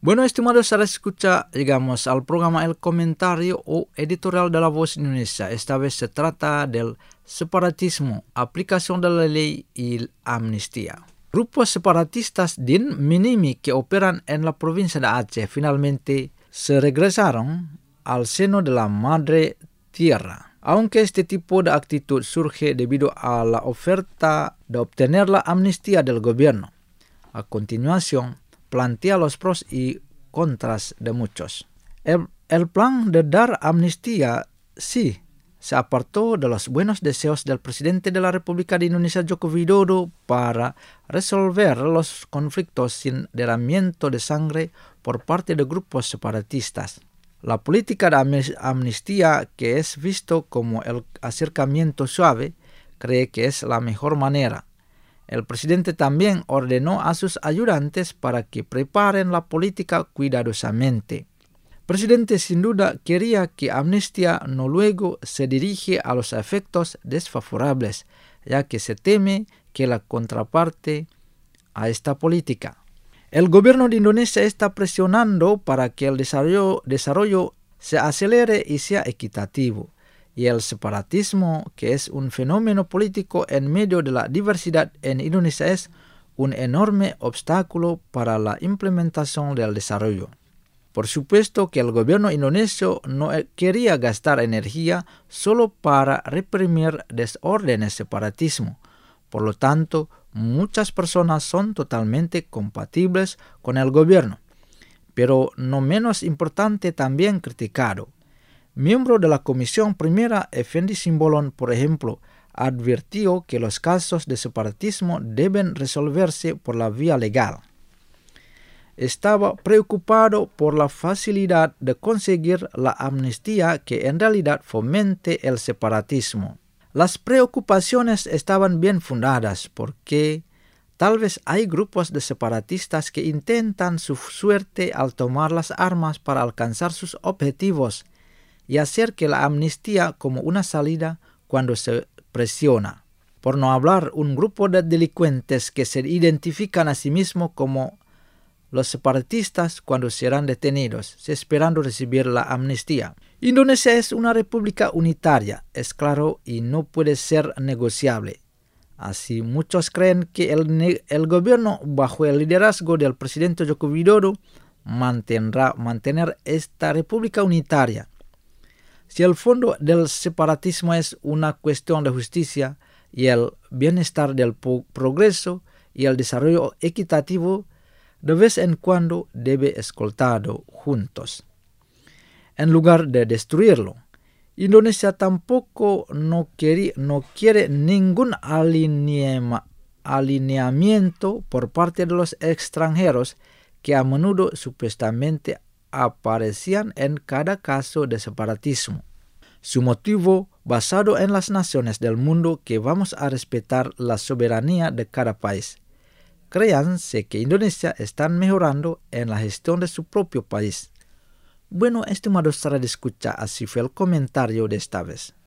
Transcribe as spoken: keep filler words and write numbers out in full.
Bueno, estimados saudara escucha, llegamos al programa El Comentario o Editorial de la Voz Indonesia. Esta vez se trata del separatismo, aplicación de la ley y amnistía. Grupos separatistas D I N Minimi que operan en la provincia de Aceh finalmente se regresaron al seno de la madre tierra. Aunque este tipo de actitud surge debido a la oferta de obtener la amnistía del gobierno. A continuación, plantea los pros y contras de muchos. El, el plan de dar amnistía sí se apartó de los buenos deseos del presidente de la República de Indonesia, Joko Widodo, para resolver los conflictos sin derramamiento de sangre por parte de grupos separatistas. La política de amnistía, que es visto como el acercamiento suave, cree que es la mejor manera. El presidente también ordenó a sus ayudantes para que preparen la política cuidadosamente. El presidente sin duda quería que amnistía no luego se dirige a los efectos desfavorables, ya que se teme que la contraparte a esta política. El gobierno de Indonesia está presionando para que el desarrollo, desarrollo se acelere y sea equitativo. Y el separatismo, que es un fenómeno político en medio de la diversidad en Indonesia, es un enorme obstáculo para la implementación del desarrollo. Por supuesto que el gobierno indonesio no quería gastar energía solo para reprimir desórdenes separatismo. Por lo tanto, muchas personas son totalmente compatibles con el gobierno, pero no menos importante también criticado. Miembro de la Comisión Primera, Effendi Simbolon, por ejemplo, advirtió que los casos de separatismo deben resolverse por la vía legal. Estaba preocupado por la facilidad de conseguir la amnistía que en realidad fomente el separatismo. Las preocupaciones estaban bien fundadas porque tal vez hay grupos de separatistas que intentan su suerte al tomar las armas para alcanzar sus objetivos y hacer que la amnistía como una salida cuando se presiona. Por no hablar un grupo de delincuentes que se identifican a sí mismos como los separatistas cuando serán detenidos, esperando recibir la amnistía. Indonesia es una república unitaria, es claro, y no puede ser negociable. Así muchos creen que el, el gobierno bajo el liderazgo del presidente Joko Widodo mantendrá mantener esta república unitaria. Si el fondo del separatismo es una cuestión de justicia y el bienestar del progreso y el desarrollo equitativo, de vez en cuando debe escoltado juntos. En lugar de destruirlo, Indonesia tampoco no quiere, no quiere ningún alineama, alineamiento por parte de los extranjeros que a menudo supuestamente aparecían en cada caso de separatismo. Su motivo basado en las naciones del mundo que vamos a respetar la soberanía de cada país. Créanse que Indonesia está mejorando en la gestión de su propio país. Bueno, estimados saudara escucha, así fue el comentario de esta vez.